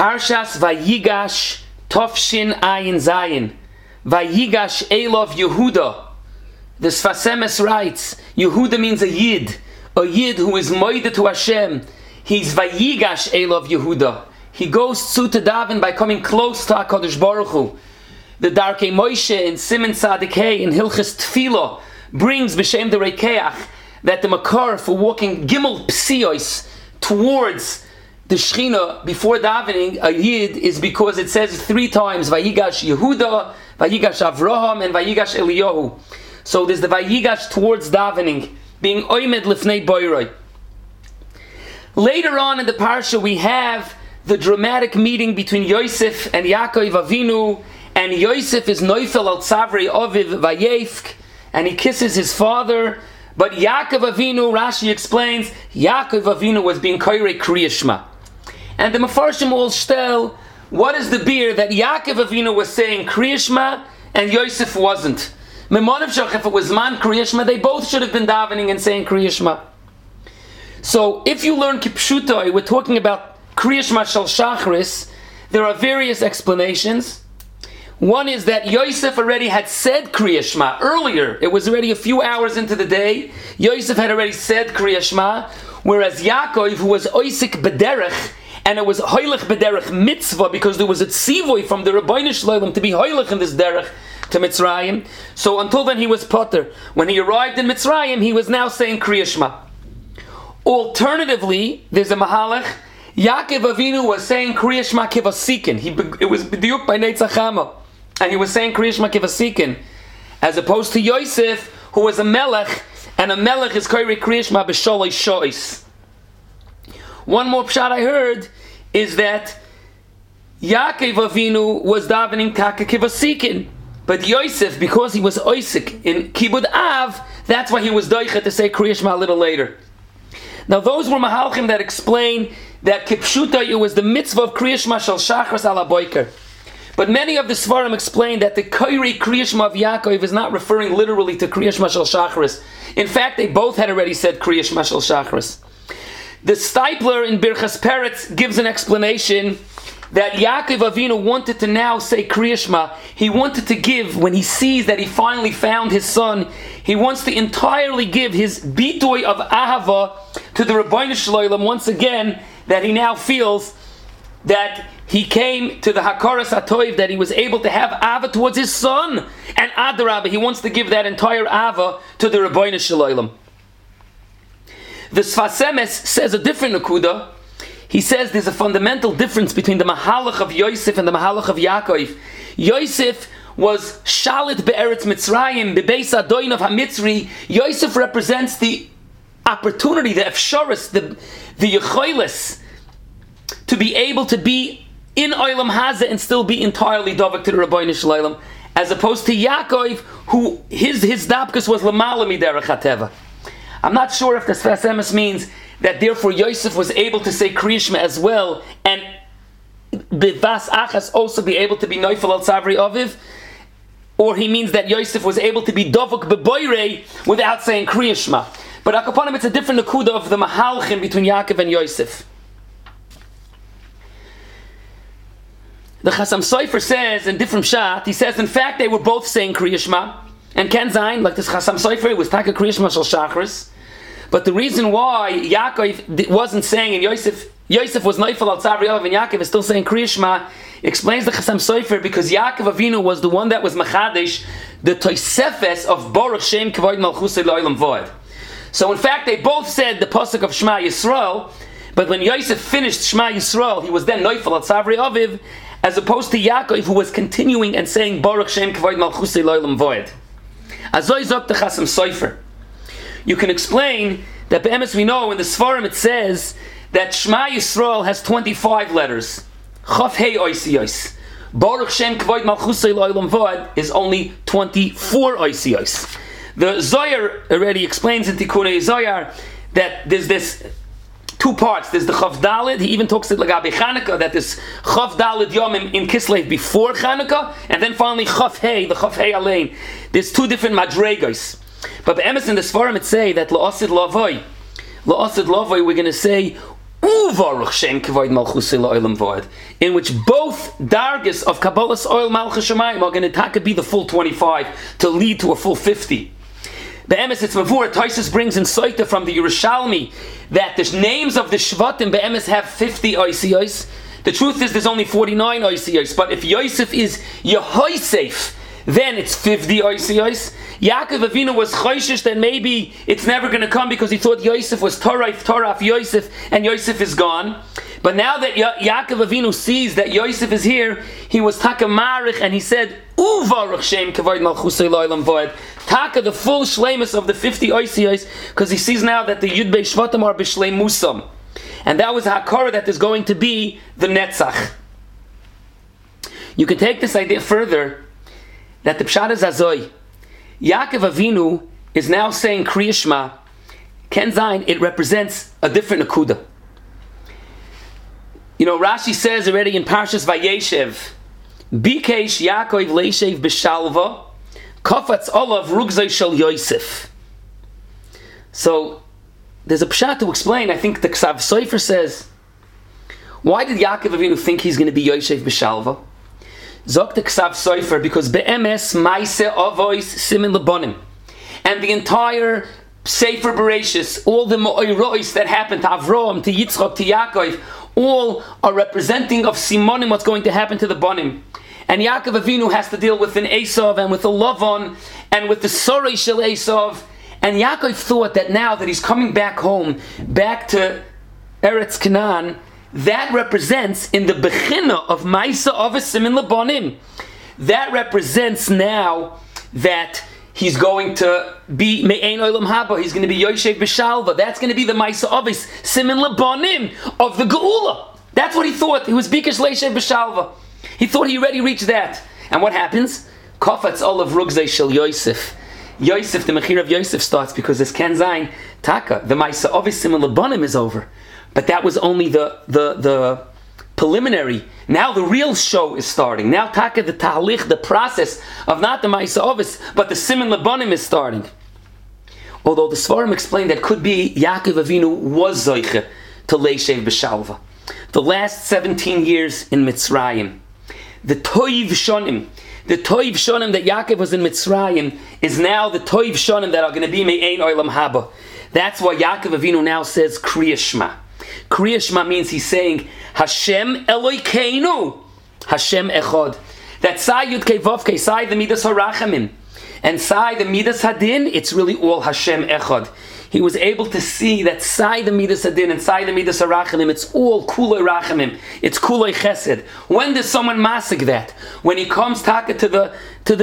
Parshas Vayigash Tofshin Ayin Zayin. Vayigash Elov Yehuda. The Sfas Emes writes, Yehuda means a Yid who is moide to Hashem. He's Vayigash Elov Yehuda. He goes to daven by coming close to HaKadosh Baruch Hu. The Darkei Moshe in Siman Tzadik Hey in Hilchas Tefillah brings B'Shem the Rekeach that the makar for walking Gimel Psios towards the Shechina before davening a Yid is because it says 3 times Vayigash Yehuda, Vayigash Avraham, and Vayigash Eliyahu. So there's the Vayigash towards davening, being Oimed Lifnei Boiroi. Later on in the parsha we have the dramatic meeting between Yosef and Yaakov Avinu, and Yosef is Neufel al Tzavri Oviv Vayefk, and he kisses his father. But Yaakov Avinu, Rashi explains, Yaakov Avinu was being Koirei Kriya Shema. And the Mefarshim will tell, what is the beer that Yaakov Avinu was saying Kriya Shema and Yosef wasn't? Memonavshach, if it was Man Kriya Shema, they both should have been davening and saying Kriya Shema. So if you learn Kipshutai, we're talking about Kriya Shema Shal Shachris, there are various explanations. One is that Yosef already had said Kriya Shema earlier. It was already a few hours into the day. Yosef had already said Kriya Shema, whereas Yaakov, who was Oisik Bederech, and it was Hoylech Bederech Mitzvah, because there was a tzivoy from the Rabbeinu Shloim to be Hoylech in this Derech to Mitzrayim. So until then he was Potter. When he arrived in Mitzrayim, he was now saying Kriya Shema. Alternatively, there's a Mahalach. Yaakov Avinu was saying Kriya Shema Kivasikin. It was B'diuk by Neitzachama. And he was saying Kriya Shema Kivasikin. As opposed to Yosef, who was a Melech, and a Melech is Kriya Shema B'sholoi Shois. One more pshat I heard is that Yaakov Avinu was davening Kaka Kivasikin. But Yosef, because he was Oisik in Kibud Av, that's why he was doicha to say Kriya Shema a little later. Now those were Mahalchim that explain that Kipshuta, it was the mitzvah of Kriya Shema Shal Shachris ala Boiker. But many of the Svarim explain that the Koiri Kriya Shema of Yaakov is not referring literally to Kriya Shema Shal Shachris. In fact, they both had already said Kriya Shema Shal Shachris. The Steipler in Birchas Peretz gives an explanation that Yaakov Avinu wanted to now say Kriya Shema. He wanted to give, when he sees that he finally found his son, he wants to entirely give his bitoy of Ahava to the Rabbeinu Shloim once again, that he now feels that he came to the Hakaras HaToiv, that he was able to have Ava towards his son. And Adarabah, he wants to give that entire Ava to the Rabbeinu Shloim. The Sfas Emes says a different Nakuda. He says there's a fundamental difference between the Mahalach of Yosef and the Mahalach of Yaakov. Yosef was Shalit Be'eretz Mitzrayim, Bebeis Adoin of HaMitzri. Yosef represents the opportunity, the Efsharis, the Yechoilis, to be able to be in Olam Hazeh and still be entirely Dovak to the Rabbeinu Shloim, as opposed to Yaakov, who his Dapkus was Lamala Miderech HaTeva. I'm not sure if the Sfas Emes means that therefore Yosef was able to say Kriya Shema as well, and Bivas Achas also be able to be Neufel al Tzavri Aviv, or he means that Yosef was able to be Dovuk Beboirei without saying Kriya Shema. But Akapanim, it's a different Nakuda of the Mahalchim between Yaakov and Yosef. The Chasam Sofer says in different Shat, he says in fact they were both saying Kriya Shema, and Ken Zayin, like this Chasam Sofer, it was Taka Kriya Shema Shal Shachris. But the reason why Yaakov wasn't saying, and Yosef was Neufel al Tzavri Aviv, and Yaakov is still saying Kriya Shema, explains the Chasam Sofer, because Yaakov Avinu was the one that was Machadesh, the Tosefes of Baruch Shem Kavod Malchusei L'Olam Vod. So in fact, they both said the pasuk of Shema Yisrael, but when Yosef finished Shema Yisrael, he was then Neufel al Tzavri Aviv, as opposed to Yaakov, who was continuing and saying Baruch Shem Kavod Malchusei L'Olam Vod. Azoi zok the Chasam Sofer. You can explain that be'emes we know in the Sfarim it says that Shema Yisrael has 25 letters. Chaf Hei Oisiyos. Baruch Shem Kavod Malchusei L'Olam Vod is only 24 Oisiyos. The Zohar already explains in Tikkunei Zohar that there's this 2 parts. There's the Chav Dalid. He even talks to Lagabe Chanukah that this Chav Dalid Yomim in Kislev before Chanukah, and then finally Chav Hei, the Chav Hei Alein. There's 2 different madregos. But be'emes in the Svarim it say that La'asid Lavoi, we're going to say Uvaruch Shem Kavod Malchusei La'olam Va'ed, in which both dargis of Kabbalah's oil Malchus Shemayim are going to be the full 25 to lead to a full 50. Be'emes it's Mavur, Taisus brings in Soita from the Yerushalmi that the names of the Shvatim Be'emes have 50 Oisiyos. The truth is there's only 49 Oisiyos, but if Yosef is Yehoisef, then it's 50 Oisiyos. Yaakov Avinu was choishish that maybe it's never going to come because he thought Yosef was Toraf Yosef and Yosef is gone. But now that Yaakov Avinu sees that Yosef is here, he was Taka Marich and he said, Uvaruch Shem Kavod Malchusei La'olam Va'ed. Taka the full shleimus of the 50 Oisiyos, because he sees now that the Yud Bei Shvatim are B'Shleimusam. And that was Hakara that is going to be the Netzach. You can take this idea further, that the Pshat is Azoy. Yaakov Avinu is now saying Kriya Shema. Ken Zayin, it represents a different Nakuda. You know, Rashi says already in Parshas Vayeshev, Bikesh Yaakov Leishev B'Shalva, Kofatz Olav Rugzai Shel Yosef. So, there's a Pshat to explain. I think the Ksav Sofer says, why did Yaakov Avinu think he's going to be Yosef B'Shalva? Zok the Ksav Sofer, because Be'emes Maise Avois Simin Lebonim. And the entire Sefer Bereshis, all the Mo'irois that happened to Avram, to Yitzchak, to Yaakov, all are representing of Simonim, what's going to happen to the Bonim. And Yaakov Avinu has to deal with an Esav and with a Lavan and with the Sorei Shel Esav. And Yaakov thought that now that he's coming back home, back to Eretz Canaan, that represents in the Bechina of Maisa Ovesim in Lebonim. That represents now that he's going to be Me'ein Olam Haba. He's going to be Yosef B'Shalva. That's going to be the Maisa Ovis Simin Lebonim of the Geula. That's what he thought. He was Bikesh Leishev B'Shalva. He thought he already reached that. And what happens? Kofatz Olav Rugzei Shel Yosef. Yosef, the Mechir of Yosef starts because as Ken Zayin, Taka, the Maisa Ovis Simin Lebonim is over. But that was only the preliminary. Now the real show is starting. Now Taka, the Tahalich, the process of not the Maisa Ovis, but the Simin Lebonim is starting. Although the Svarim explained that could be Yaakov Avinu was Zoiche to Leishev B'Shalva. The last 17 years in Mitzrayim. The Toiv Shonim. The Toiv Shonim that Yaakov was in Mitzrayim is now the Toiv Shonim that are going to be Me'ein Olam Haba. That's why Yaakov Avinu now says Kriya Shema. Kriya Shema means he's saying Hashem Elokeinu, Hashem Echad. That Sai Yud Kei Vav Kei, Sai the Midas HaRachamim, and Sai the Midas Hadin, it's really all Hashem Echad. He was able to see that Sai the Midas Hadin and Sai the Midas HaRachamim, it's all Kulei Rachamim, it's Kulei Chesed. When does someone masig that? When he comes taka to the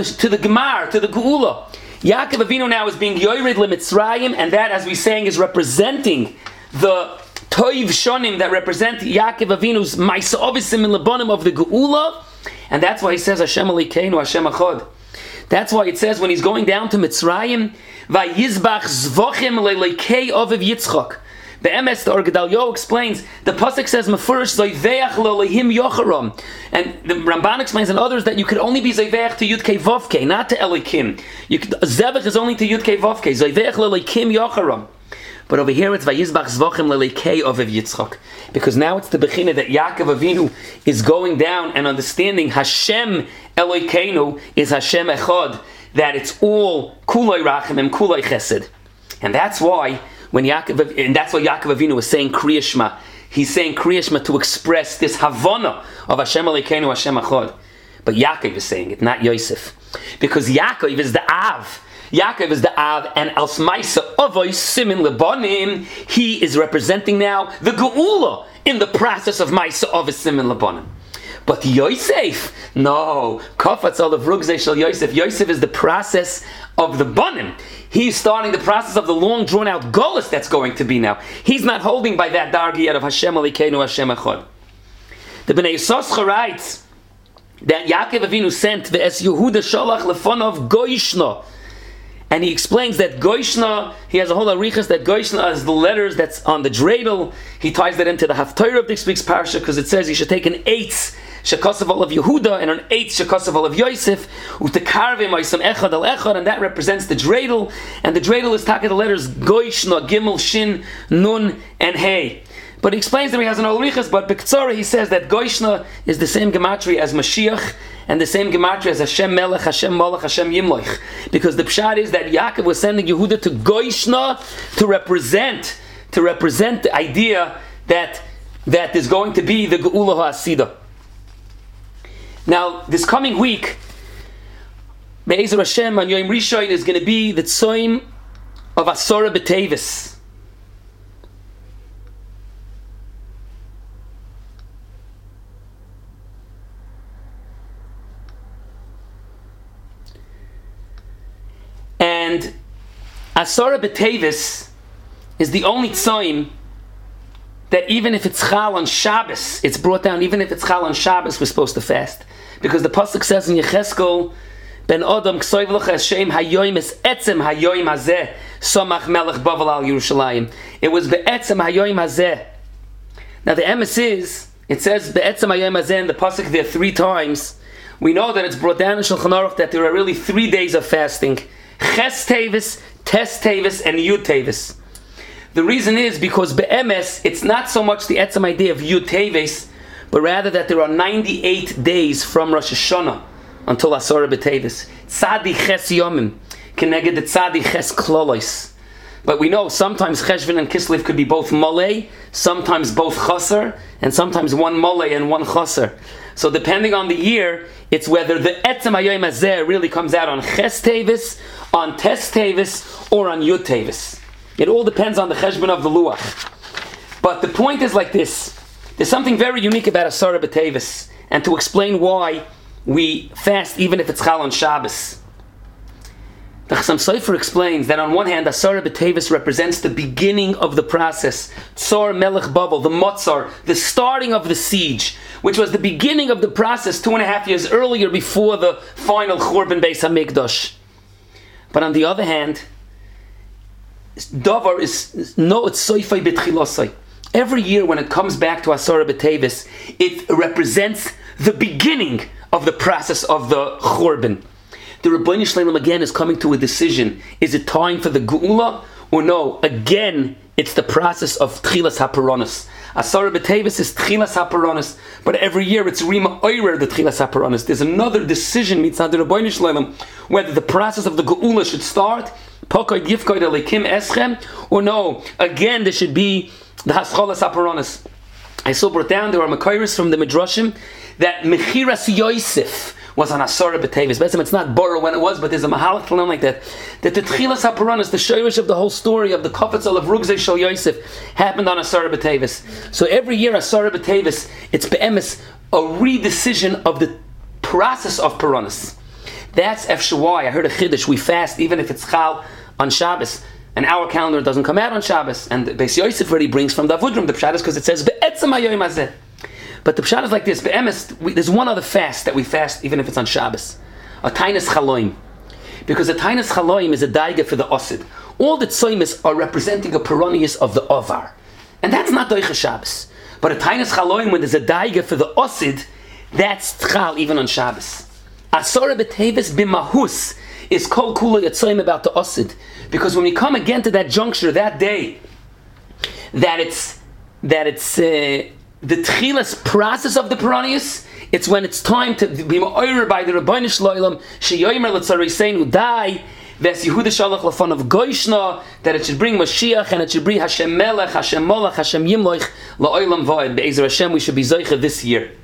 Gemar, to the Geula. Yaakov Avinu now is being Yored LeMitzrayim, and that, as we're saying, is representing the Toiv Shonim that represent Yaakov Avinu's Maisa Ovisim in Lebonim of the Geula, and that's why he says Hashem Elokeinu, Hashem Echad. That's why it says when he's going down to Mitzrayim, Vayizbach Zvochem Leilekei Oviv Yitzchak. The MS, the Orgadalyo explains, the Pasuk says, Mefurish Zoiveach Lolehim Yocharam. And the Ramban explains and others that you could only be Zoiveach to Yud Kei Vovkei, not to Elikim. Zevach is only to Yud Kei Vovkei. Zoiveach Lolehim Yocharam. But over here it's Vayizbach Zvochem Lelekei Oviv Yitzchak. Because now it's the Bechina that Yaakov Avinu is going down and understanding Hashem Elokeinu is Hashem Echad. That it's all Kulei Rachamim, Kulei Chesed. And that's why Yaakov Avinu is saying Kriya Shema. He's saying Kriya Shema to express this Havana of Hashem Elokeinu, Hashem Echad. But Yaakov is saying it, not Yosef. Because Yaakov is the Av. Yaakov is the Av, and Als Maisa Ovois Simin Lebonim, he is representing now the Geula in the process of Maisa Ovois Simin Lebonim. But Yosef, no. Kofatz Olav Rugzei Shel Yosef. Yosef is the process of the Bonim. He's starting the process of the long drawn out Golus that's going to be now. He's not holding by that dargi yet of Hashem Elokeinu, Hashem Echad. The Bnei Yissaschar writes that Yaakov Avinu sent the Es Yehuda Sholach Lefonov Goishna. And he explains that Goishna, he has a whole arichas that Goishna is the letters that's on the dreidel. He ties that into the Haftarah of this week's parsha because it says you should take an eitz shekasav of Yehuda and an eitz shekasav of Yosef utekarvim oisam echad al echad, and that represents the dreidel. And the dreidel is taka the letters Goishna, Gimel, Shin, Nun, and Hey. But he explains that he has an Ulrichas, but B'Ktsara he says that Goishna is the same gematria as Mashiach, and the same gematria as Hashem Melech, Hashem Malach, Hashem Yimloich. Because the pshat is that Yaakov was sending Yehuda to Goishna to represent the idea that is going to be the Geula HaAsida. Now, this coming week, Be'ezer Hashem on Yom Rishon is going to be the Tzoim of Asora B'Tevis. And Asora B'Tevis is the only Tzoim that even if it's Chal on Shabbos, it's brought down, even if it's Chal on Shabbos, we're supposed to fast. Because the Pasuk says in Yecheskel, Ben Adam K'soiv L'cha Hashem Hayoim Es Etzem Hayoim Hazeh Somach Melech Bavel Al Yerushalayim. It was Be'etzem Hayoim Hazeh. Now the emes is, it says Be'etzem Hayoim Hazeh in the Pasuk there 3 times. We know that it's brought down in Shulchan Aruch that there are really 3 days of fasting. Ches Tevis, Tes Tevis, and Yud Tevis. The reason is because be'emes, it's not so much the etzem idea of Yud Teves, but rather that there are 98 days from Rosh Hashanah until Asora B'Teves. Tzadi Ches Yomim, keneged the Tzadi Ches Klolos. But we know sometimes Cheshvan and Kislev could be both Molei, sometimes both Chaser, and sometimes one Molei and one Chaser. So depending on the year, it's whether the etzem Hayoim Hazeh really comes out on Ches Teves, on Tes Teves, or on Yud Teves. It all depends on the cheshbon of the luach. But the point is like this. There's something very unique about Asara B'Tevis, and to explain why we fast even if it's Chal on Shabbos. The Chassam Sofer explains that on one hand, Asara B'Tevis represents the beginning of the process. Tzor Melech Bavel, the Motzar, the starting of the siege, which was the beginning of the process 2.5 years earlier before the final Churban Beis HaMikdash. But on the other hand, Davar is no, it's soifai b'tchilosai. Every year when it comes back to Asara B'Tevis, it represents the beginning of the process of the Churban. The Rebbeinu Shleilim again is coming to a decision. Is it time for the Geula or no? Again, it's the process of Tchilas HaParanos. Asara B'Tevis is Tchilas HaParanos, but every year it's Rima Oirer the Tchilas HaParanos. There's another decision mitzad the Rebbeinu Shleilim whether the process of the Geula should start Pokoid Yifkoid Elikim Eschem, or no, again there should be the Hascholas HaParanos. I saw brought down, there are Makairis from the Midrashim, that Mechiras Yosef was on Asara B'Tevis. Basically, it's not Bora when it was, but there's a Mahalach Kalam like that. That the Tchilas HaParanos, the Shoirish of the whole story of the Kofetzel of Rugzei Shal Yosef, happened on Asara B'Tevis. So every year, Asara B'Tevis, it's be'emes, a redecision of the process of Paranos. That's Efshawai. I heard a Chiddush, we fast even if it's Chal on Shabbos, and our calendar doesn't come out on Shabbos, and Beis Yosef already brings from the Avudrim the Pshat is because it says Be'etzem Hayoim Hazeh. But the Pshat is like this: Be'emes, there's one other fast that we fast even if it's on Shabbos, a Tainas Chaloim, because a Tainas Chaloim is a daiga for the Osid. All the Tzoimis are representing a Peronius of the Ovar, and that's not Doicha Shabbos. But a Tainas Chaloim, when there's a daiga for the Osid, that's Tchal even on Shabbos. Asara B'Tevis b'mahus is kol kula yatzoyim about the osid, because when we come again to that juncture, that day, that it's the tchilas process of the Peronius, it's when it's time to be ma'orer by the Rebbeinu Shleilim sheyomer l'tzariseinu dai ves Yehuda shalach lafon of Goishna, that it should bring Mashiach and it should bring Hashem Melech, Hashem Molach, Hashem Yimloich la'olam va'ed. Be'ezer Hashem, we should be zoicha this year.